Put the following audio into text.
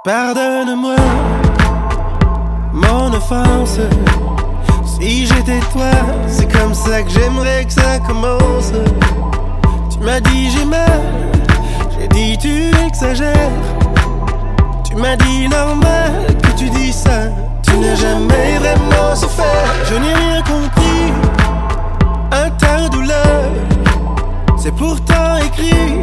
Pardonne-moi mon offense. Si j'étais toi, c'est comme ça que j'aimerais que ça commence. Tu m'as dit j'ai mal, j'ai dit tu exagères. Tu m'as dit normal que tu dis ça. Tu n'as jamais vraiment souffert. Je n'ai rien compris, un tas de douleur. C'est pourtant écrit